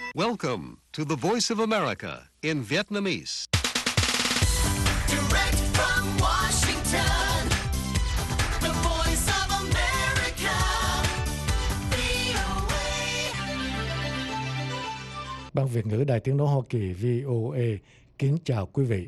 Welcome to the Voice of America in Vietnamese. Direct from Washington, the Voice of America, VOA. Ban Việt ngữ Đài Tiếng nói Hoa Kỳ VOA kính chào quý vị.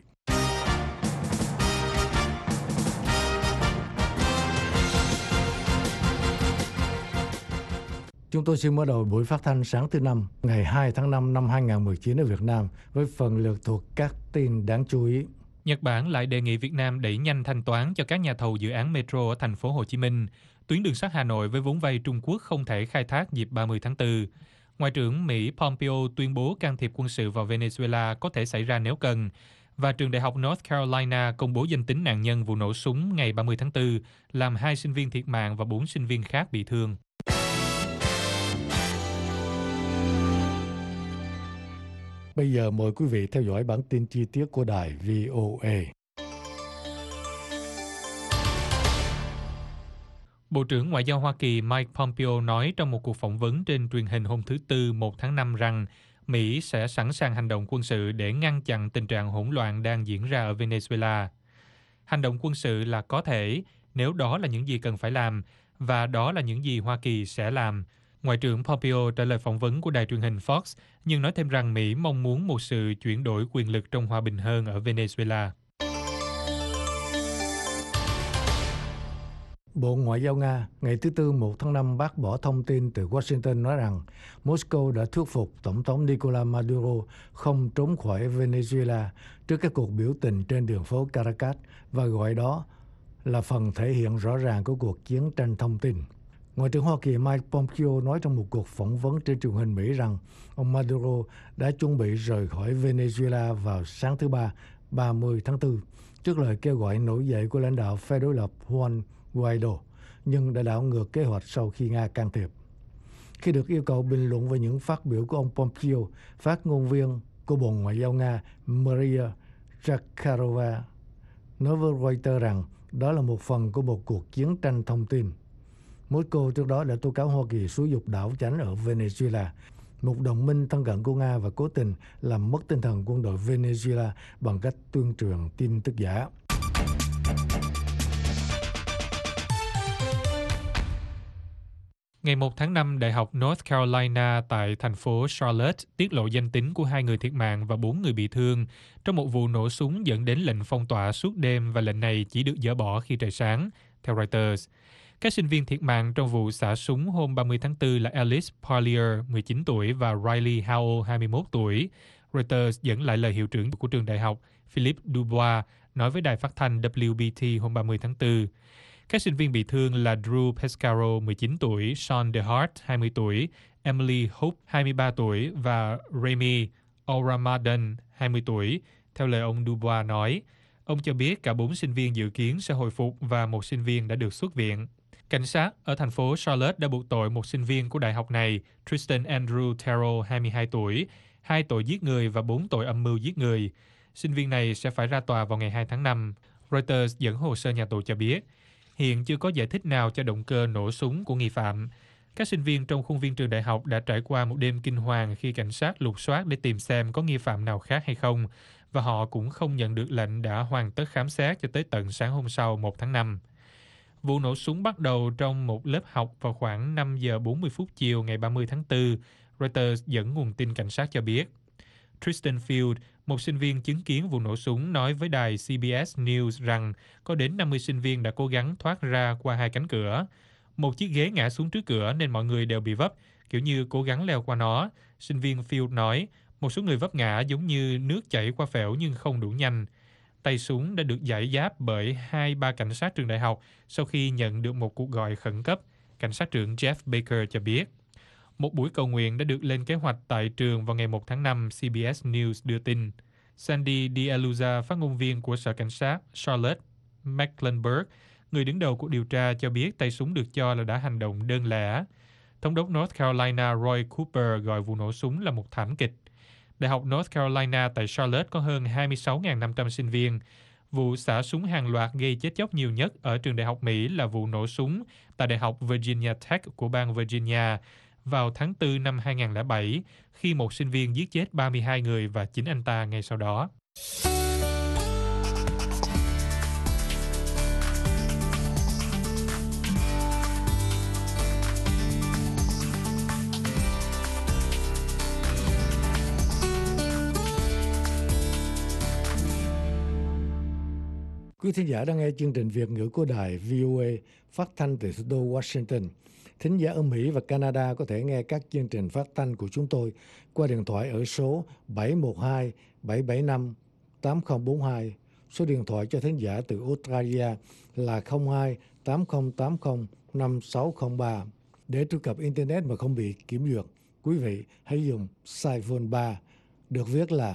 Chúng tôi xin mở đầu buổi phát thanh sáng thứ Năm, ngày 2 tháng 5 năm 2019 ở Việt Nam với phần lược thuộc các tin đáng chú ý. Nhật Bản lại đề nghị Việt Nam đẩy nhanh thanh toán cho các nhà thầu dự án metro ở thành phố Hồ Chí Minh. Tuyến đường sắt Hà Nội với vốn vay Trung Quốc không thể khai thác dịp 30 tháng 4. Ngoại trưởng Mỹ Pompeo tuyên bố can thiệp quân sự vào Venezuela có thể xảy ra nếu cần. Và trường đại học North Carolina công bố danh tính nạn nhân vụ nổ súng ngày 30 tháng 4, làm 2 sinh viên thiệt mạng và 4 sinh viên khác bị thương. Bây giờ mời quý vị theo dõi bản tin chi tiết của đài VOA. Bộ trưởng Ngoại giao Hoa Kỳ Mike Pompeo nói trong một cuộc phỏng vấn trên truyền hình hôm thứ Tư 1 tháng 5 rằng Mỹ sẽ sẵn sàng hành động quân sự để ngăn chặn tình trạng hỗn loạn đang diễn ra ở Venezuela. Hành động quân sự là có thể nếu đó là những gì cần phải làm, và đó là những gì Hoa Kỳ sẽ làm. Ngoại trưởng Pompeo trả lời phỏng vấn của đài truyền hình Fox, nhưng nói thêm rằng Mỹ mong muốn một sự chuyển đổi quyền lực trong hòa bình hơn ở Venezuela. Bộ Ngoại giao Nga ngày thứ Tư 1 tháng 5 bác bỏ thông tin từ Washington nói rằng Moscow đã thuyết phục Tổng thống Nicolás Maduro không trốn khỏi Venezuela trước các cuộc biểu tình trên đường phố Caracas và gọi đó là phần thể hiện rõ ràng của cuộc chiến tranh thông tin. Ngoại trưởng Hoa Kỳ Mike Pompeo nói trong một cuộc phỏng vấn trên truyền hình Mỹ rằng ông Maduro đã chuẩn bị rời khỏi Venezuela vào sáng thứ Ba, 30 tháng 4, trước lời kêu gọi nổi dậy của lãnh đạo phe đối lập Juan Guaido, nhưng đã đảo ngược kế hoạch sau khi Nga can thiệp. Khi được yêu cầu bình luận về những phát biểu của ông Pompeo, phát ngôn viên của Bộ Ngoại giao Nga Maria Zakharova nói với Reuters rằng đó là một phần của một cuộc chiến tranh thông tin. Moscow trước đó đã tố cáo Hoa Kỳ xúi giục đảo chánh ở Venezuela, một đồng minh thân cận của Nga, và cố tình làm mất tinh thần quân đội Venezuela bằng cách tuyên truyền tin tức giả. Ngày 1 tháng 5, Đại học North Carolina tại thành phố Charlotte tiết lộ danh tính của 2 người thiệt mạng và 4 người bị thương trong một vụ nổ súng dẫn đến lệnh phong tỏa suốt đêm, và lệnh này chỉ được dỡ bỏ khi trời sáng, theo Reuters. Các sinh viên thiệt mạng trong vụ xả súng hôm 30 tháng 4 là Alice Parlier, 19 tuổi, và Riley Howell, 21 tuổi. Reuters dẫn lại lời hiệu trưởng của trường đại học Philip Dubois nói với đài phát thanh WBT hôm 30 tháng 4. Các sinh viên bị thương là Drew Pescaro, 19 tuổi, Sean DeHart, 20 tuổi, Emily Hope, 23 tuổi, và Remy O'Ramadan, 20 tuổi. Theo lời ông Dubois nói, ông cho biết cả 4 sinh viên dự kiến sẽ hồi phục và một sinh viên đã được xuất viện. Cảnh sát ở thành phố Charlotte đã buộc tội một sinh viên của đại học này, Tristan Andrew Terrell, 22 tuổi, 2 tội giết người và 4 tội âm mưu giết người. Sinh viên này sẽ phải ra tòa vào ngày 2 tháng 5. Reuters dẫn hồ sơ nhà tù cho biết, hiện chưa có giải thích nào cho động cơ nổ súng của nghi phạm. Các sinh viên trong khuôn viên trường đại học đã trải qua một đêm kinh hoàng khi cảnh sát lục soát để tìm xem có nghi phạm nào khác hay không, và họ cũng không nhận được lệnh đã hoàn tất khám xét cho tới tận sáng hôm sau 1 tháng 5. Vụ nổ súng bắt đầu trong một lớp học vào khoảng 5 giờ 40 phút chiều ngày 30 tháng 4, Reuters dẫn nguồn tin cảnh sát cho biết. Tristan Field, một sinh viên chứng kiến vụ nổ súng, nói với đài CBS News rằng có đến 50 sinh viên đã cố gắng thoát ra qua 2 cánh cửa. Một chiếc ghế ngã xuống trước cửa nên mọi người đều bị vấp, kiểu như cố gắng leo qua nó. Sinh viên Field nói, một số người vấp ngã giống như nước chảy qua phễu nhưng không đủ nhanh. Tay súng đã được giải giáp bởi 2-3 cảnh sát trường đại học sau khi nhận được một cuộc gọi khẩn cấp, cảnh sát trưởng Jeff Baker cho biết. Một buổi cầu nguyện đã được lên kế hoạch tại trường vào ngày 1 tháng 5, CBS News đưa tin. Sandy D'Aluza, phát ngôn viên của Sở Cảnh sát Charlotte Mecklenburg, người đứng đầu cuộc điều tra, cho biết tay súng được cho là đã hành động đơn lẻ. Thống đốc North Carolina Roy Cooper gọi vụ nổ súng là một thảm kịch. Đại học North Carolina tại Charlotte có hơn 26.500 sinh viên. Vụ xả súng hàng loạt gây chết chóc nhiều nhất ở trường đại học Mỹ là vụ nổ súng tại Đại học Virginia Tech của bang Virginia vào tháng 4 năm 2007 khi một sinh viên giết chết 32 người và chính anh ta ngay sau đó. Quý thính giả đang nghe chương trình Việt ngữ của đài VOA phát thanh từ thủ đô Washington. Thính giả ở Mỹ và Canada có thể nghe các chương trình phát thanh của chúng tôi qua điện thoại ở số 712 775 8042. Số điện thoại cho thính giả từ Australia là 02 8080 5603. Để truy cập Internet mà không bị kiểm duyệt, quý vị hãy dùng Saiphone 3, được viết là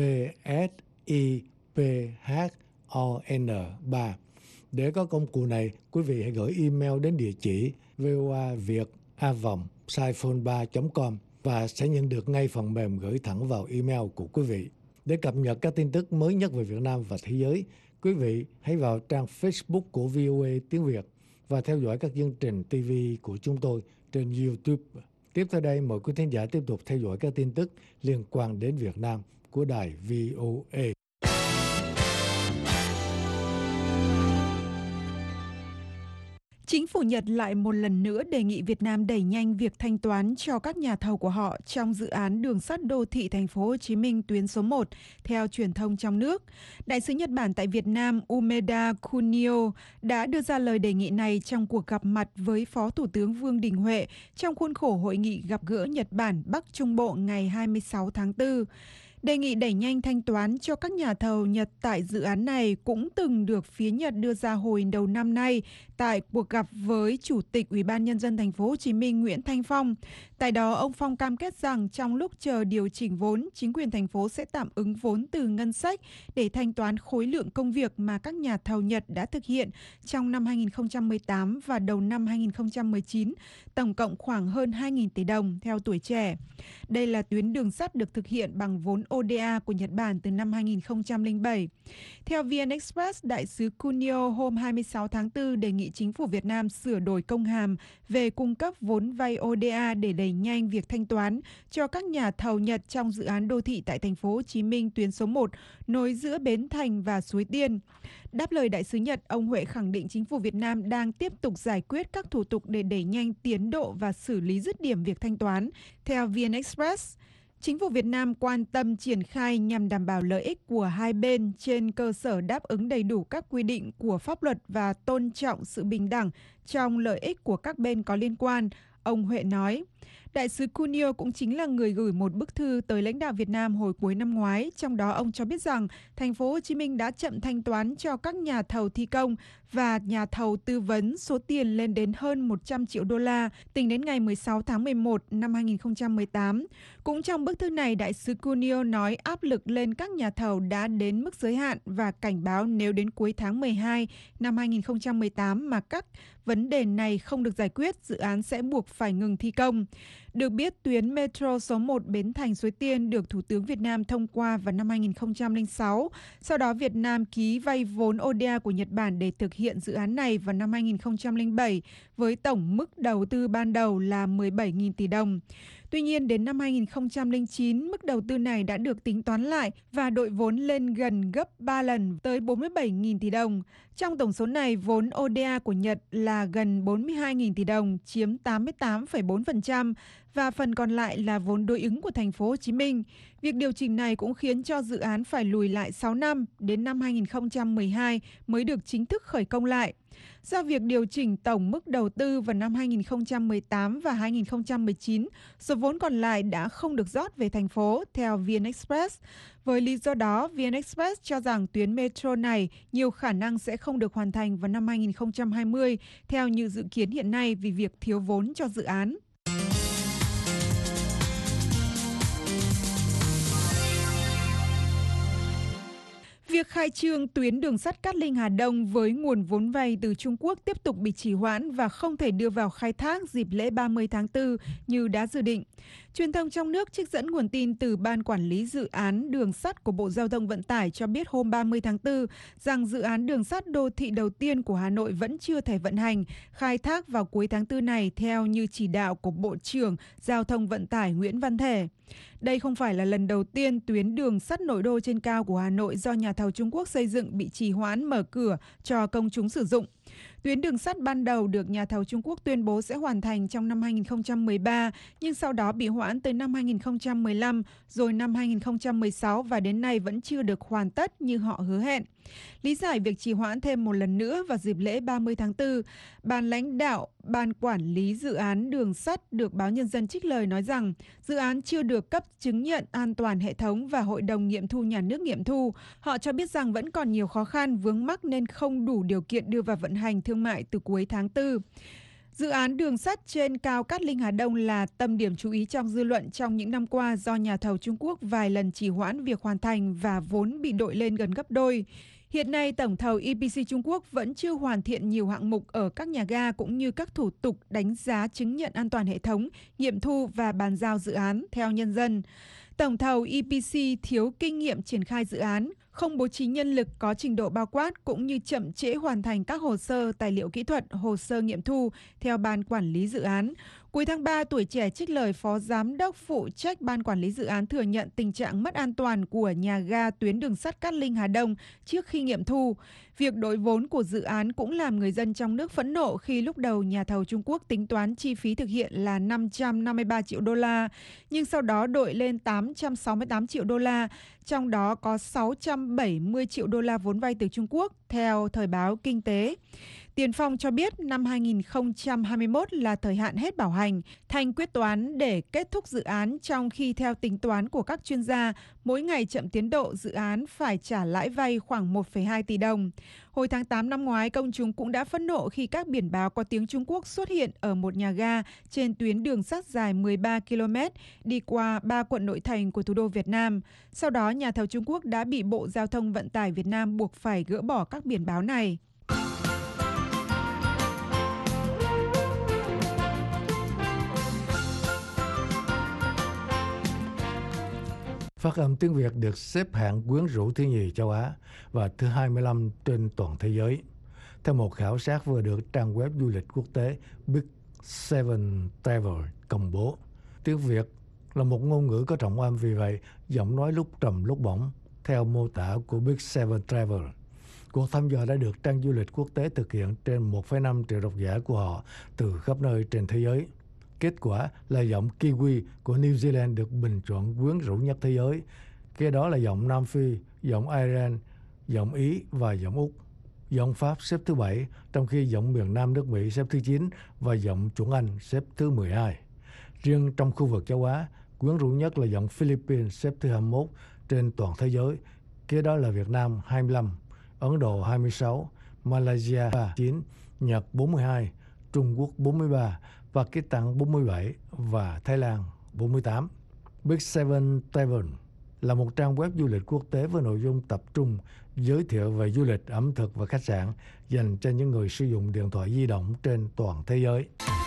PSIPH-ON3. Để có công cụ này, quý vị hãy gửi email đến địa chỉ voaviet@saiphone3.com và sẽ nhận được ngay phần mềm gửi thẳng vào email của quý vị. Để cập nhật các tin tức mới nhất về Việt Nam và thế giới, quý vị hãy vào trang Facebook của VOA tiếng Việt và theo dõi các chương trình TV của chúng tôi trên YouTube. Tiếp theo đây, mời quý thính giả tiếp tục theo dõi các tin tức liên quan đến Việt Nam của đài VOA. Chính phủ Nhật lại một lần nữa đề nghị Việt Nam đẩy nhanh việc thanh toán cho các nhà thầu của họ trong dự án đường sắt đô thị thành phố Hồ Chí Minh tuyến số 1, theo truyền thông trong nước. Đại sứ Nhật Bản tại Việt Nam Umeda Kunio đã đưa ra lời đề nghị này trong cuộc gặp mặt với Phó Thủ tướng Vương Đình Huệ trong khuôn khổ hội nghị gặp gỡ Nhật Bản Bắc Trung Bộ ngày 26 tháng 4. Đề nghị đẩy nhanh thanh toán cho các nhà thầu Nhật tại dự án này cũng từng được phía Nhật đưa ra hồi đầu năm nay tại cuộc gặp với Chủ tịch Ủy ban Nhân dân thành phố Hồ Chí Minh Nguyễn Thanh Phong. Tại đó, ông Phong cam kết rằng trong lúc chờ điều chỉnh vốn, chính quyền thành phố sẽ tạm ứng vốn từ ngân sách để thanh toán khối lượng công việc mà các nhà thầu Nhật đã thực hiện trong năm 2018 và đầu năm 2019, tổng cộng khoảng hơn 2.000 tỷ đồng theo Tuổi Trẻ. Đây là tuyến đường sắt được thực hiện bằng vốn ODA của Nhật Bản từ năm 2007. Theo VN Express, Đại sứ Kunio hôm 26 tháng 4 đề nghị chính phủ Việt Nam sửa đổi công hàm về cung cấp vốn vay ODA để đẩy nhanh việc thanh toán cho các nhà thầu Nhật trong dự án đô thị tại thành phố Hồ Chí Minh tuyến số 1 nối giữa Bến Thành và Suối Tiên. Đáp lời đại sứ Nhật, ông Huệ khẳng định chính phủ Việt Nam đang tiếp tục giải quyết các thủ tục để đẩy nhanh tiến độ và xử lý dứt điểm việc thanh toán. Theo VN Express, chính phủ Việt Nam quan tâm triển khai nhằm đảm bảo lợi ích của hai bên trên cơ sở đáp ứng đầy đủ các quy định của pháp luật và tôn trọng sự bình đẳng trong lợi ích của các bên có liên quan, ông Huệ nói. Đại sứ Kunio cũng chính là người gửi một bức thư tới lãnh đạo Việt Nam hồi cuối năm ngoái, trong đó ông cho biết rằng thành phố Hồ Chí Minh đã chậm thanh toán cho các nhà thầu thi công và nhà thầu tư vấn số tiền lên đến hơn 100 triệu đô la tính đến ngày 16 tháng 11 năm 2018. Cũng trong bức thư này, đại sứ Kunio nói áp lực lên các nhà thầu đã đến mức giới hạn và cảnh báo nếu đến cuối tháng 12 năm 2018 mà các vấn đề này không được giải quyết, dự án sẽ buộc phải ngừng thi công. Được biết, tuyến Metro số 1 Bến Thành Suối Tiên được Thủ tướng Việt Nam thông qua vào năm 2006. Sau đó, Việt Nam ký vay vốn ODA của Nhật Bản để thực hiện dự án này vào năm 2007 với tổng mức đầu tư ban đầu là 17.000 tỷ đồng. Tuy nhiên, đến năm 2009, mức đầu tư này đã được tính toán lại và đội vốn lên gần gấp 3 lần tới 47.000 tỷ đồng. Trong tổng số này, vốn ODA của Nhật là gần 42.000 tỷ đồng, chiếm 88,4%, và phần còn lại là vốn đối ứng của thành phố Hồ Chí Minh. Việc điều chỉnh này cũng khiến cho dự án phải lùi lại 6 năm, đến năm 2012 mới được chính thức khởi công lại. Do việc điều chỉnh tổng mức đầu tư vào năm 2018 và 2019, số vốn còn lại đã không được rót về thành phố, theo VN Express. Với lý do đó, VN Express cho rằng tuyến metro này nhiều khả năng sẽ không được hoàn thành vào năm 2020, theo như dự kiến hiện nay vì việc thiếu vốn cho dự án. Việc khai trương tuyến đường sắt Cát Linh Hà Đông với nguồn vốn vay từ Trung Quốc tiếp tục bị trì hoãn và không thể đưa vào khai thác dịp lễ 30 tháng 4 như đã dự định. Truyền thông trong nước trích dẫn nguồn tin từ Ban Quản lý Dự án Đường sắt của Bộ Giao thông Vận tải cho biết hôm 30 tháng 4 rằng dự án đường sắt đô thị đầu tiên của Hà Nội vẫn chưa thể vận hành, khai thác vào cuối tháng 4 này theo như chỉ đạo của Bộ trưởng Giao thông Vận tải Nguyễn Văn Thể. Đây không phải là lần đầu tiên tuyến đường sắt nội đô trên cao của Hà Nội do nhà thầu Trung Quốc xây dựng bị trì hoãn mở cửa cho công chúng sử dụng. Tuyến đường sắt ban đầu được nhà thầu Trung Quốc tuyên bố sẽ hoàn thành trong năm 2013, nhưng sau đó bị hoãn tới năm 2015, rồi năm 2016 và đến nay vẫn chưa được hoàn tất như họ hứa hẹn. Lý giải việc trì hoãn thêm một lần nữa vào dịp lễ 30 tháng 4, ban lãnh đạo Ban Quản lý Dự án Đường sắt được Báo Nhân dân trích lời nói rằng dự án chưa được cấp chứng nhận an toàn hệ thống và Hội đồng nghiệm thu nhà nước nghiệm thu. Họ cho biết rằng vẫn còn nhiều khó khăn vướng mắc nên không đủ điều kiện đưa vào vận hành thương mại từ cuối tháng 4. Dự án đường sắt trên cao Cát Linh Hà Đông là tâm điểm chú ý trong dư luận trong những năm qua do nhà thầu Trung Quốc vài lần trì hoãn việc hoàn thành và vốn bị đội lên gần gấp đôi. Hiện nay, tổng thầu EPC Trung Quốc vẫn chưa hoàn thiện nhiều hạng mục ở các nhà ga cũng như các thủ tục đánh giá chứng nhận an toàn hệ thống, nghiệm thu và bàn giao dự án theo nhân dân. Tổng thầu EPC thiếu kinh nghiệm triển khai dự án, không bố trí nhân lực có trình độ bao quát cũng như chậm trễ hoàn thành các hồ sơ, tài liệu kỹ thuật, hồ sơ nghiệm thu theo Ban Quản lý Dự án. Cuối tháng 3, Tuổi Trẻ trích lời Phó Giám đốc phụ trách Ban Quản lý Dự án thừa nhận tình trạng mất an toàn của nhà ga tuyến đường sắt Cát Linh Hà Đông trước khi nghiệm thu. Việc đội vốn của dự án cũng làm người dân trong nước phẫn nộ khi lúc đầu nhà thầu Trung Quốc tính toán chi phí thực hiện là 553 triệu đô la, nhưng sau đó đội lên 868 triệu đô la, trong đó có 670 triệu đô la vốn vay từ Trung Quốc, theo Thời báo Kinh tế. Tiền Phong cho biết năm 2021 là thời hạn hết bảo hành, Thanh quyết toán để kết thúc dự án trong khi theo tính toán của các chuyên gia, mỗi ngày chậm tiến độ dự án phải trả lãi vay khoảng 1,2 tỷ đồng. Hồi tháng 8 năm ngoái, công chúng cũng đã phẫn nộ khi các biển báo có tiếng Trung Quốc xuất hiện ở một nhà ga trên tuyến đường sắt dài 13 km đi qua 3 quận nội thành của thủ đô Việt Nam. Sau đó, nhà thầu Trung Quốc đã bị Bộ Giao thông Vận tải Việt Nam buộc phải gỡ bỏ các biển báo này. Phát âm tiếng Việt được xếp hạng quyến rũ thứ nhì châu Á và thứ 25 trên toàn thế giới. Theo một khảo sát vừa được trang web du lịch quốc tế Big Seven Travel công bố, tiếng Việt là một ngôn ngữ có trọng âm, vì vậy giọng nói lúc trầm lúc bổng, theo mô tả của Big Seven Travel. Cuộc thăm dò đã được trang du lịch quốc tế thực hiện trên 1,5 triệu độc giả của họ từ khắp nơi trên thế giới. Kết quả là giọng Kiwi của New Zealand được bình chọn quyến rũ nhất thế giới. Kế đó là giọng Nam Phi, giọng Ireland, giọng Ý và giọng Úc. Giọng Pháp xếp thứ 7, trong khi giọng miền Nam nước Mỹ xếp thứ 9 và giọng chuẩn Anh xếp thứ 12. Riêng trong khu vực châu Á, quyến rũ nhất là giọng Philippines xếp thứ 21 trên toàn thế giới. Kế đó là Việt Nam 25, Ấn Độ 26, Malaysia 9, Nhật 42, Trung Quốc 43, Pakistan 47 và Thái Lan 48. Big Seven Travel là một trang web du lịch quốc tế với nội dung tập trung giới thiệu về du lịch, ẩm thực và khách sạn dành cho những người sử dụng điện thoại di động trên toàn thế giới.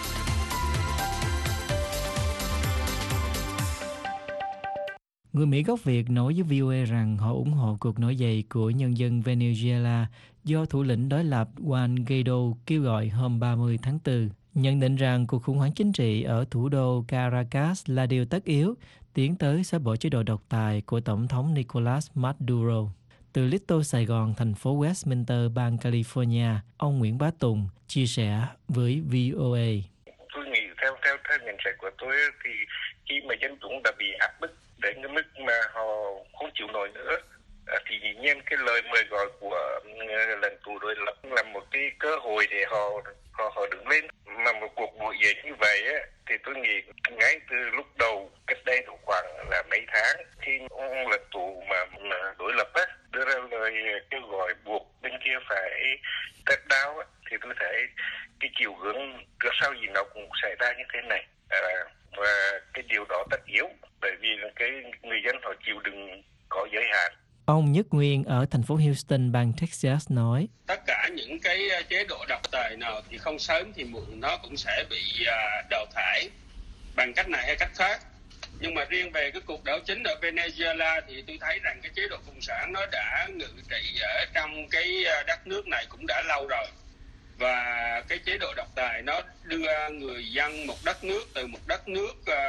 Người Mỹ gốc Việt nói với VOA rằng họ ủng hộ cuộc nổi dậy của nhân dân Venezuela do thủ lĩnh đối lập Juan Guaido kêu gọi hôm 30 tháng 4, nhận định rằng cuộc khủng hoảng chính trị ở thủ đô Caracas là điều tất yếu tiến tới xóa bỏ chế độ độc tài của Tổng thống Nicolas Maduro. Từ Little Sài Gòn, thành phố Westminster, bang California, ông Nguyễn Bá Tùng chia sẻ với VOA. Tôi nghĩ theo nhận xét của tôi thì khi mà dân chúng đã bị áp bức đến cái mức mà họ không chịu nổi nữa, thì dĩ nhiên cái lời mời gọi của lần tù đối lập là một cái cơ hội để họ đứng lên. Mà một cuộc nổi dậy như vậy á, thì tôi nghĩ ngay từ lúc đầu cách đây khoảng là mấy tháng, khi ông lần tù mà đối lập á đưa ra lời kêu gọi buộc bên kia phải step down á, thì tôi thấy cái chiều hướng trước sau gì nó cũng xảy ra như thế này. Và cái điều đó tất yếu, bởi vì cái người dân họ chịu đựng có giới hạn. Ông Nhất Nguyên ở thành phố Houston, bang Texas nói, tất cả những cái chế độ độc tài nào thì không sớm thì muộn nó cũng sẽ bị đào thải bằng cách này hay cách khác. Nhưng mà riêng về cái cuộc đảo chính ở Venezuela thì tôi thấy rằng cái chế độ cộng sản nó đã ngự trị ở trong cái đất nước này cũng đã lâu rồi. Và cái chế độ độc tài nó đưa người dân một đất nước từ một đất nước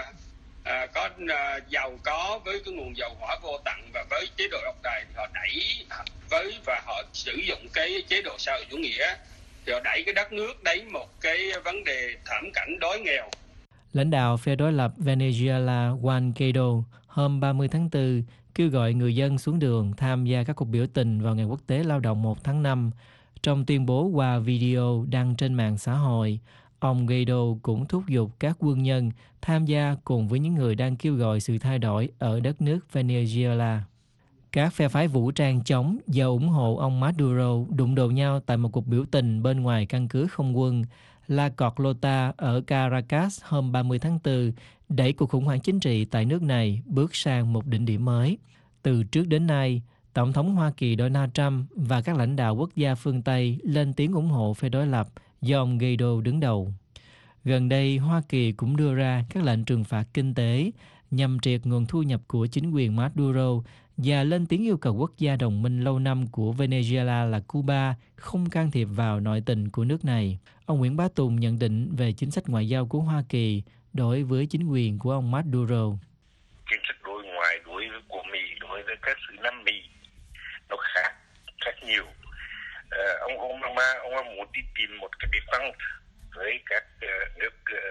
có giàu có với cái nguồn dầu hỏa vô tận, và với chế độ độc tài thì họ đẩy và họ sử dụng cái chế độ xã hội chủ nghĩa thì họ đẩy cái đất nước đến một cái vấn đề thảm cảnh đói nghèo. Lãnh đạo phe đối lập Venezuela Juan Guaido hôm 30 tháng 4 kêu gọi người dân xuống đường tham gia các cuộc biểu tình vào Ngày Quốc tế Lao động 1 tháng 5. Trong tuyên bố qua video đăng trên mạng xã hội, ông Guaido cũng thúc giục các quân nhân tham gia cùng với những người đang kêu gọi sự thay đổi ở đất nước Venezuela. Các phe phái vũ trang chống và ủng hộ ông Maduro đụng độ nhau tại một cuộc biểu tình bên ngoài căn cứ không quân La Carlota ở Caracas hôm 30 tháng 4, đẩy cuộc khủng hoảng chính trị tại nước này bước sang một đỉnh điểm mới. Từ trước đến nay, Tổng thống Hoa Kỳ Donald Trump và các lãnh đạo quốc gia phương Tây lên tiếng ủng hộ phe đối lập do ông Guaido đứng đầu. Gần đây, Hoa Kỳ cũng đưa ra các lệnh trừng phạt kinh tế nhằm triệt nguồn thu nhập của chính quyền Maduro và lên tiếng yêu cầu quốc gia đồng minh lâu năm của Venezuela là Cuba không can thiệp vào nội tình của nước này. Ông Nguyễn Bá Tùng nhận định về chính sách ngoại giao của Hoa Kỳ đối với chính quyền của ông Maduro. Chính sách đối ngoại đối với của Mỹ đối với các xứ Nam Mỹ nó khác nhiều. Ông Obama muốn đi tìm một cái biện pháp với các nước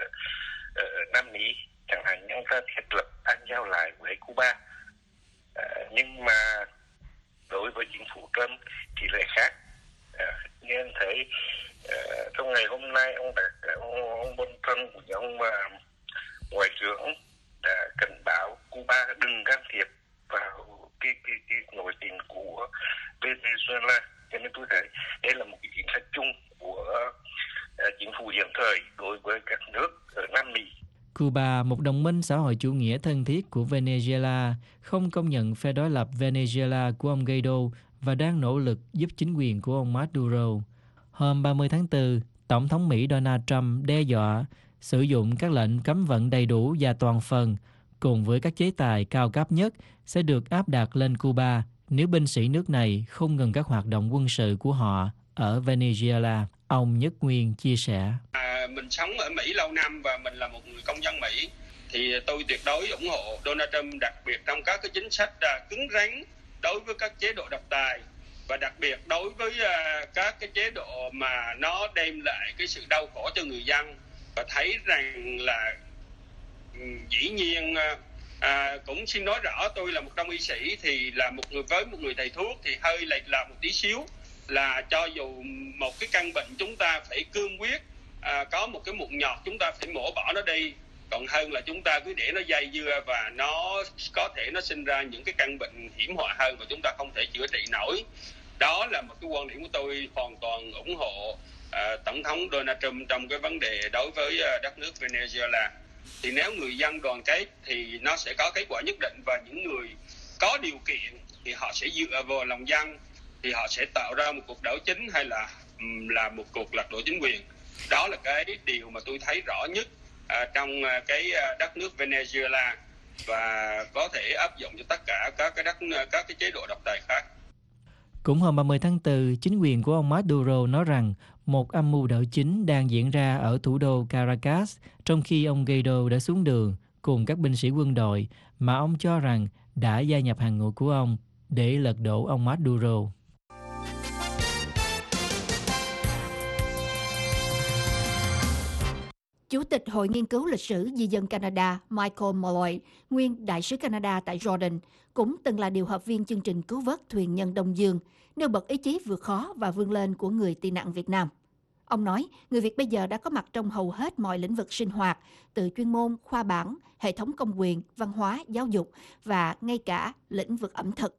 Nam Mỹ, chẳng hạn như ông ta thiết lập an giao lại với Cuba. Nhưng mà đối với chính phủ Trump thì lại khác. Như anh thấy trong ngày hôm nay ông Bon Trump của ông ngoại trưởng đã cảnh báo Cuba đừng can thiệp vào cái nội tình của Venezuela. Cho nên tôi thấy đây là một cái chính sách chung của chính phủ hiện thời đối với các nước ở Nam Mỹ. Cuba, một đồng minh xã hội chủ nghĩa thân thiết của Venezuela, không công nhận phe đối lập Venezuela của ông Guaido và đang nỗ lực giúp chính quyền của ông Maduro. Hôm 30 tháng 4, Tổng thống Mỹ Donald Trump đe dọa sử dụng các lệnh cấm vận đầy đủ và toàn phần, cùng với các chế tài cao cấp nhất sẽ được áp đặt lên Cuba nếu binh sĩ nước này không ngừng các hoạt động quân sự của họ ở Venezuela. Ông Nhất Nguyên chia sẻ. Mình sống ở Mỹ lâu năm và mình là một người công dân Mỹ thì tôi tuyệt đối ủng hộ Donald Trump, đặc biệt trong các cái chính sách cứng rắn đối với các chế độ độc tài, và đặc biệt đối với các cái chế độ mà nó đem lại cái sự đau khổ cho người dân. Và thấy rằng là dĩ nhiên cũng xin nói rõ tôi là một đông y sĩ thì là một người thầy thuốc thì hơi lệch lạc một tí xíu, là cho dù một cái căn bệnh chúng ta phải cương quyết, có một cái mụn nhọt chúng ta phải mổ bỏ nó đi, còn hơn là chúng ta cứ để nó dây dưa và nó có thể nó sinh ra những cái căn bệnh hiểm họa hơn và chúng ta không thể chữa trị nổi. Đó là một cái quan điểm của tôi, hoàn toàn ủng hộ Tổng thống Donald Trump trong cái vấn đề đối với đất nước Venezuela. Thì nếu người dân đoàn kết thì nó sẽ có kết quả nhất định, và những người có điều kiện thì họ sẽ dựa vào lòng dân, thì họ sẽ tạo ra một cuộc đảo chính hay là một cuộc lật đổ chính quyền. Đó là cái điều mà tôi thấy rõ nhất trong cái đất nước Venezuela, và có thể áp dụng cho tất cả các cái chế độ độc tài khác. Cũng hôm 30 tháng 4, chính quyền của ông Maduro nói rằng một âm mưu đảo chính đang diễn ra ở thủ đô Caracas, trong khi ông Guaido đã xuống đường cùng các binh sĩ quân đội mà ông cho rằng đã gia nhập hàng ngũ của ông để lật đổ ông Maduro. Chủ tịch Hội Nghiên cứu Lịch sử Di dân Canada Michael Molloy, nguyên đại sứ Canada tại Jordan, cũng từng là điều hợp viên chương trình cứu vớt thuyền nhân Đông Dương, nêu bật ý chí vượt khó và vươn lên của người tị nạn Việt Nam. Ông nói, người Việt bây giờ đã có mặt trong hầu hết mọi lĩnh vực sinh hoạt, từ chuyên môn, khoa bảng, hệ thống công quyền, văn hóa, giáo dục và ngay cả lĩnh vực ẩm thực.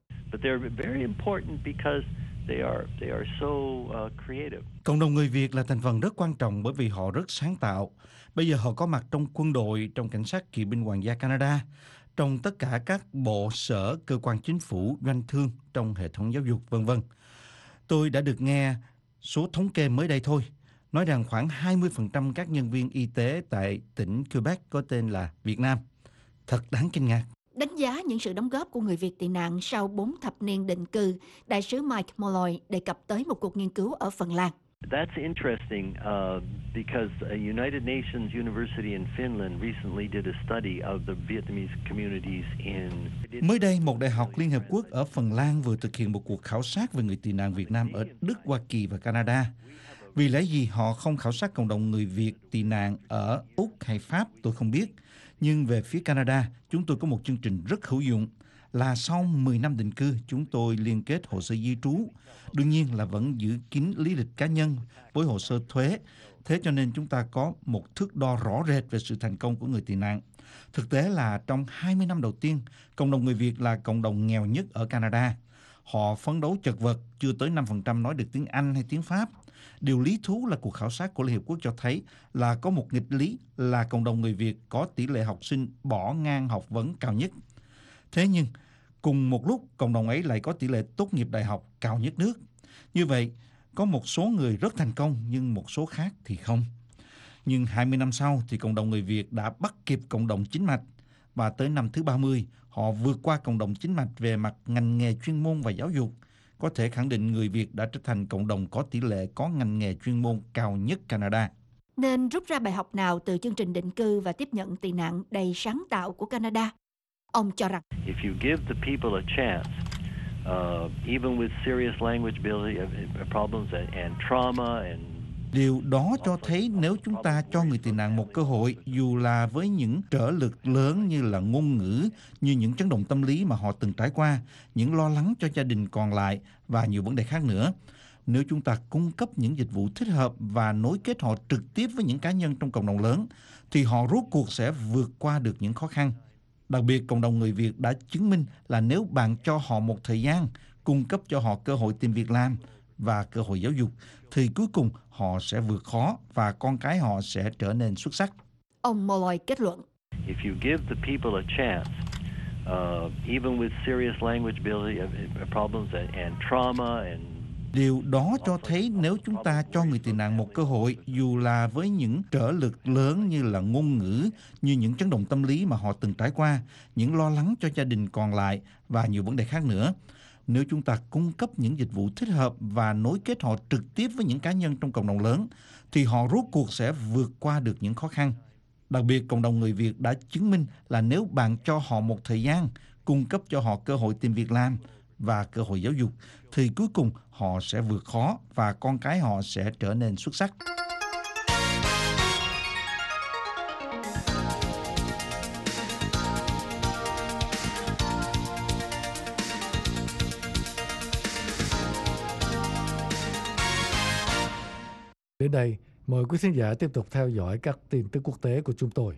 Cộng đồng người Việt là thành phần rất quan trọng bởi vì họ rất sáng tạo. Bây giờ họ có mặt trong quân đội, trong cảnh sát kỵ binh hoàng gia Canada, trong tất cả các bộ sở, cơ quan chính phủ, doanh thương, trong hệ thống giáo dục, v.v. Tôi đã được nghe số thống kê mới đây thôi, nói rằng khoảng 20% các nhân viên y tế tại tỉnh Quebec có tên là Việt Nam. Thật đáng kinh ngạc. Đánh giá những sự đóng góp của người Việt tị nạn sau 4 thập niên định cư, đại sứ Mike Molloy đề cập tới một cuộc nghiên cứu ở Phần Lan. That's interesting because a United Nations University in Finland recently did a study of the Vietnamese communities in... Mới đây, một đại học Liên Hợp Quốc ở Phần Lan vừa thực hiện một cuộc khảo sát về người tị nạn Việt Nam ở Đức, Hoa Kỳ và Canada. Vì lẽ gì họ không khảo sát cộng đồng người Việt tị nạn ở Úc hay Pháp tôi không biết. Nhưng về phía Canada, chúng tôi có một chương trình rất hữu dụng là sau 10 năm định cư, chúng tôi liên kết hồ sơ di trú. Đương nhiên là vẫn giữ kín lý lịch cá nhân với hồ sơ thuế. Thế cho nên chúng ta có một thước đo rõ rệt về sự thành công của người tị nạn. Thực tế là trong 20 năm đầu tiên, cộng đồng người Việt là cộng đồng nghèo nhất ở Canada. Họ phấn đấu chật vật, chưa tới 5% nói được tiếng Anh hay tiếng Pháp. Điều lý thú là cuộc khảo sát của Liên Hiệp Quốc cho thấy là có một nghịch lý là cộng đồng người Việt có tỷ lệ học sinh bỏ ngang học vấn cao nhất. Thế nhưng, cùng một lúc, cộng đồng ấy lại có tỷ lệ tốt nghiệp đại học cao nhất nước. Như vậy, có một số người rất thành công nhưng một số khác thì không. Nhưng 20 năm sau thì cộng đồng người Việt đã bắt kịp cộng đồng chính mạch. Và tới năm thứ 30, họ vượt qua cộng đồng chính mạch về mặt ngành nghề chuyên môn và giáo dục. Có thể khẳng định người Việt đã trở thành cộng đồng có tỷ lệ có ngành nghề chuyên môn cao nhất Canada. Nên rút ra bài học nào từ chương trình định cư và tiếp nhận tị nạn đầy sáng tạo của Canada? Ông cho rằng, If you give the people a chance, even with serious language problems and trauma and Điều đó cho thấy nếu chúng ta cho người tị nạn một cơ hội, dù là với những trở lực lớn như là ngôn ngữ, như những chấn động tâm lý mà họ từng trải qua, những lo lắng cho gia đình còn lại và nhiều vấn đề khác nữa. Nếu chúng ta cung cấp những dịch vụ thích hợp và nối kết họ trực tiếp với những cá nhân trong cộng đồng lớn, thì họ rốt cuộc sẽ vượt qua được những khó khăn. Đặc biệt, cộng đồng người Việt đã chứng minh là nếu bạn cho họ một thời gian, cung cấp cho họ cơ hội tìm việc làm và cơ hội giáo dục, thì cuối cùng họ sẽ vượt khó và con cái họ sẽ trở nên xuất sắc. ông Molloy kết luận. if you give the people a chance, even with serious language problems and trauma and Điều đó cho thấy nếu chúng ta cho người tị nạn một cơ hội, dù là với những trở lực lớn như là ngôn ngữ, như những chấn động tâm lý mà họ từng trải qua, những lo lắng cho gia đình còn lại và nhiều vấn đề khác nữa. Nếu chúng ta cung cấp những dịch vụ thích hợp và nối kết họ trực tiếp với những cá nhân trong cộng đồng lớn, thì họ rốt cuộc sẽ vượt qua được những khó khăn. Đặc biệt, cộng đồng người Việt đã chứng minh là nếu bạn cho họ một thời gian, cung cấp cho họ cơ hội tìm việc làm và cơ hội giáo dục, thì cuối cùng họ sẽ vượt khó và con cái họ sẽ trở nên xuất sắc. Đến đây, mời quý khán giả tiếp tục theo dõi các tin tức quốc tế của chúng tôi.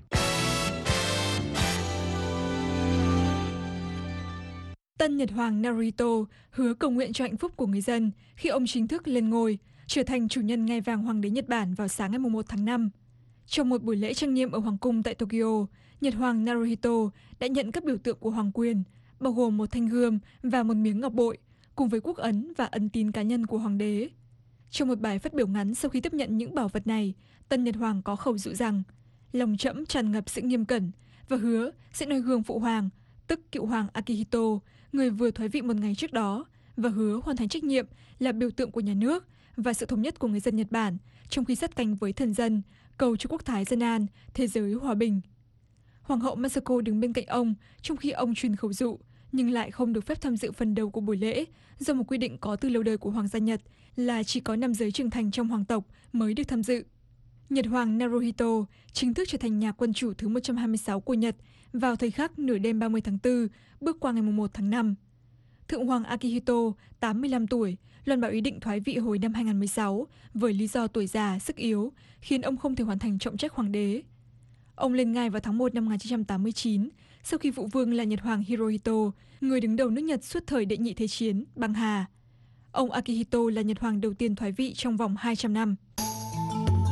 Tân Nhật Hoàng Naruhito hứa cầu nguyện cho hạnh phúc của người dân khi ông chính thức lên ngôi, trở thành chủ nhân ngai vàng Hoàng đế Nhật Bản vào sáng ngày 1 tháng 5. Trong một buổi lễ trang nghiêm ở Hoàng cung tại Tokyo, Nhật Hoàng Naruhito đã nhận các biểu tượng của hoàng quyền, bao gồm một thanh gươm và một miếng ngọc bội, cùng với quốc ấn và ấn tín cá nhân của hoàng đế. Trong một bài phát biểu ngắn sau khi tiếp nhận những bảo vật này, Tân Nhật Hoàng có khẩu dụ rằng lòng trẫm tràn ngập sự nghiêm cẩn và hứa sẽ noi gương phụ hoàng, tức cựu hoàng Akihito, người vừa thoái vị một ngày trước đó, và hứa hoàn thành trách nhiệm là biểu tượng của nhà nước và sự thống nhất của người dân Nhật Bản trong khi sát cánh với thần dân, cầu cho quốc thái dân an, thế giới hòa bình. Hoàng hậu Masako đứng bên cạnh ông trong khi ông truyền khẩu dụ, nhưng lại không được phép tham dự phần đầu của buổi lễ do một quy định có từ lâu đời của Hoàng gia Nhật là chỉ có nam giới trưởng thành trong hoàng tộc mới được tham dự. Nhật Hoàng Naruhito chính thức trở thành nhà quân chủ thứ 126 của Nhật vào thời khắc nửa đêm 30 tháng 4, bước qua ngày 1 tháng 5. Thượng hoàng Akihito, 85 tuổi, loan báo ý định thoái vị hồi năm 2016 với lý do tuổi già, sức yếu, khiến ông không thể hoàn thành trọng trách hoàng đế. Ông lên ngai vào tháng 1 năm 1989, sau khi phụ vương là Nhật Hoàng Hirohito, người đứng đầu nước Nhật suốt thời Đệ nhị Thế chiến, băng hà. Ông Akihito là Nhật Hoàng đầu tiên thoái vị trong vòng 200 năm.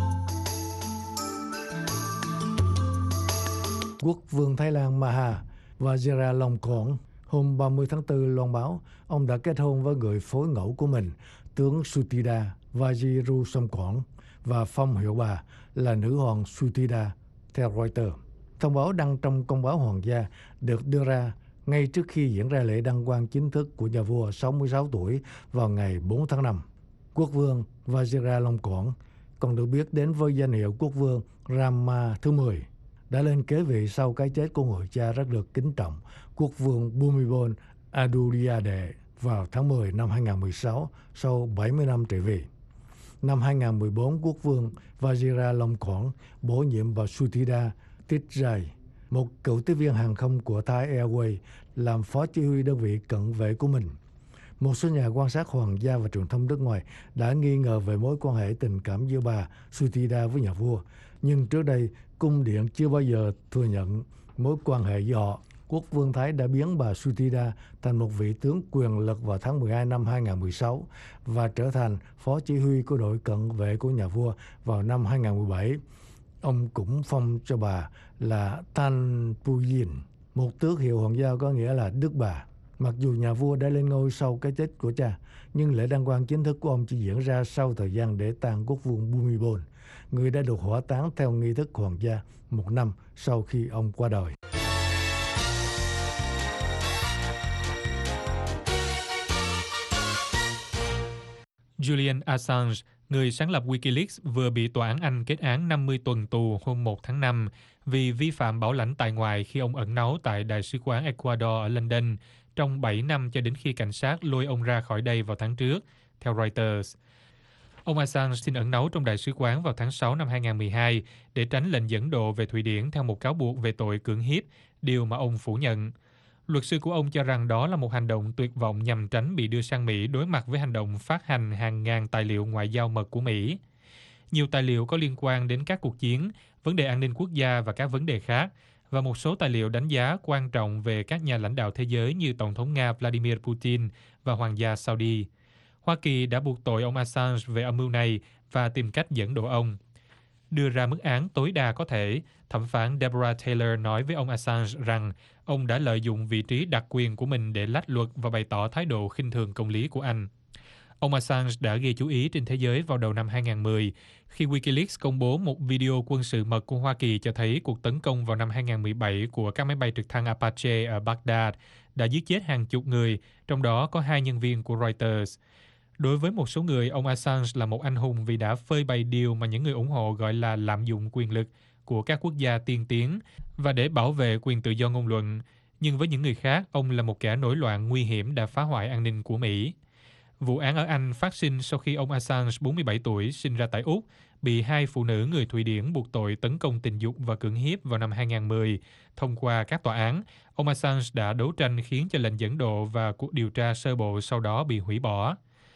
Quốc vương Thái Lan Maha Vajira Longkorn hôm 30 tháng 4 loan báo ông đã kết hôn với người phối ngẫu của mình, tướng Suthida Vajirusongkorn, và phong hiệu bà là nữ hoàng Suthida, theo Reuters. Thông báo đăng trong công báo hoàng gia được đưa ra ngay trước khi diễn ra lễ đăng quang chính thức của nhà vua 66 tuổi vào ngày 4 tháng 5. Quốc vương Vajira Longkorn, còn được biết đến với danh hiệu quốc vương Rama thứ 10, đã lên kế vị sau cái chết của người cha rất được kính trọng, quốc vương Bhumibol Adulyadej vào tháng 10 năm 2016 sau 70 năm trị vì. Năm 2014, quốc vương Vajira Longkorn bổ nhiệm bà Suthida Titjai, một cựu tiếp viên hàng không của Thai Airways, làm phó chỉ huy đơn vị cận vệ của mình. Một số nhà quan sát hoàng gia và truyền thông nước ngoài đã nghi ngờ về mối quan hệ tình cảm giữa bà Suthida với nhà vua, nhưng trước đây cung điện chưa bao giờ thừa nhận mối quan hệ giữa họ. Quốc vương Thái đã biến bà Suthida thành một vị tướng quyền lực vào tháng 12 năm 2016 và trở thành phó chỉ huy của đội cận vệ của nhà vua vào năm 2017. Ông cũng phong cho bà là Tan Puyin, một tước hiệu hoàng gia có nghĩa là đức bà. Mặc dù nhà vua đã lên ngôi sau cái chết của cha, nhưng lễ đăng quang chính thức của ông chỉ diễn ra sau thời gian để tang quốc vương Bhumibol, người đã được hỏa táng theo nghi thức hoàng gia một năm sau khi ông qua đời. Julian Assange, người sáng lập Wikileaks, vừa bị tòa án Anh kết án 50 tuần tù hôm 1 tháng 5 vì vi phạm bảo lãnh tại ngoại khi ông ẩn náu tại Đại sứ quán Ecuador ở London trong 7 năm cho đến khi cảnh sát lôi ông ra khỏi đây vào tháng trước, theo Reuters. Ông Assange xin ẩn náu trong Đại sứ quán vào tháng 6 năm 2012 để tránh lệnh dẫn độ về Thụy Điển theo một cáo buộc về tội cưỡng hiếp, điều mà ông phủ nhận. Luật sư của ông cho rằng đó là một hành động tuyệt vọng nhằm tránh bị đưa sang Mỹ đối mặt với hành động phát hành hàng ngàn tài liệu ngoại giao mật của Mỹ. Nhiều tài liệu có liên quan đến các cuộc chiến, vấn đề an ninh quốc gia và các vấn đề khác, và một số tài liệu đánh giá quan trọng về các nhà lãnh đạo thế giới như Tổng thống Nga Vladimir Putin và Hoàng gia Saudi. Hoa Kỳ đã buộc tội ông Assange về âm mưu này và tìm cách dẫn độ ông. Đưa ra mức án tối đa có thể, thẩm phán Deborah Taylor nói với ông Assange rằng ông đã lợi dụng vị trí đặc quyền của mình để lách luật và bày tỏ thái độ khinh thường công lý của Anh. Ông Assange đã gây chú ý trên thế giới vào đầu năm 2010 khi Wikileaks công bố một video quân sự mật của Hoa Kỳ cho thấy cuộc tấn công vào năm 2017 của các máy bay trực thăng Apache ở Baghdad đã giết chết hàng chục người, trong đó có 2 nhân viên của Reuters. Đối với một số người, ông Assange là một anh hùng vì đã phơi bày điều mà những người ủng hộ gọi là lạm dụng quyền lực của các quốc gia tiên tiến và để bảo vệ quyền tự do ngôn luận. Nhưng với những người khác, ông là một kẻ nổi loạn nguy hiểm đã phá hoại an ninh của Mỹ. Vụ án ở Anh phát sinh sau khi ông Assange, 47 tuổi, sinh ra tại Úc, bị 2 phụ nữ người Thụy Điển buộc tội tấn công tình dục và cưỡng hiếp vào năm 2010. Thông qua các tòa án, ông Assange đã đấu tranh khiến cho lệnh dẫn độ và cuộc điều tra sơ bộ sau đó bị hủy bỏ.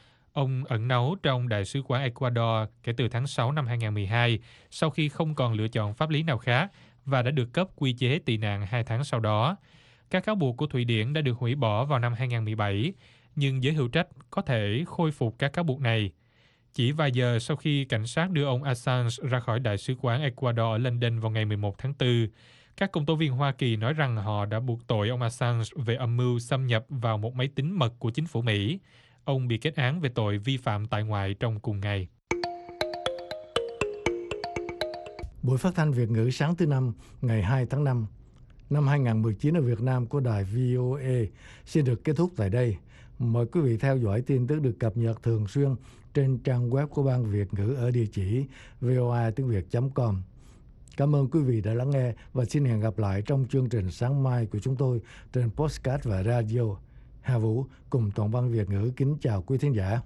Ông ẩn náu trong Đại sứ quán Ecuador kể từ tháng 6 năm 2012 sau khi không còn lựa chọn pháp lý nào khác và đã được cấp quy chế tị nạn 2 tháng sau đó. Các cáo buộc của Thụy Điển đã được hủy bỏ vào năm 2017, nhưng giới hữu trách có thể khôi phục các cáo buộc này. Chỉ vài giờ sau khi cảnh sát đưa ông Assange ra khỏi Đại sứ quán Ecuador ở London vào ngày 11 tháng 4, các công tố viên Hoa Kỳ nói rằng họ đã buộc tội ông Assange về âm mưu xâm nhập vào một máy tính mật của chính phủ Mỹ. Ông bị kết án về tội vi phạm tại ngoại trong cùng ngày. Buổi phát thanh Việt ngữ sáng thứ Năm, ngày 2 tháng 5, năm 2019 ở Việt Nam của đài VOA xin được kết thúc tại đây. Mời quý vị theo dõi tin tức được cập nhật thường xuyên trên trang web của Ban Việt ngữ ở địa chỉ voatiengviet.com. Cảm ơn quý vị đã lắng nghe và xin hẹn gặp lại trong chương trình sáng mai của chúng tôi trên podcast và radio. Hà Vũ cùng toàn ban Việt ngữ kính chào quý thính giả.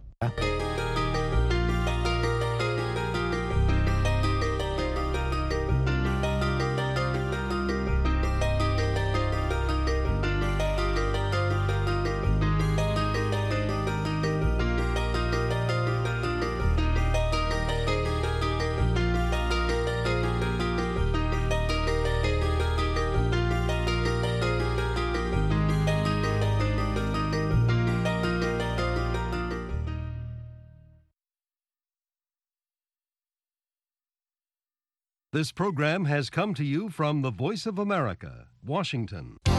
This program has come to you from the Voice of America, Washington.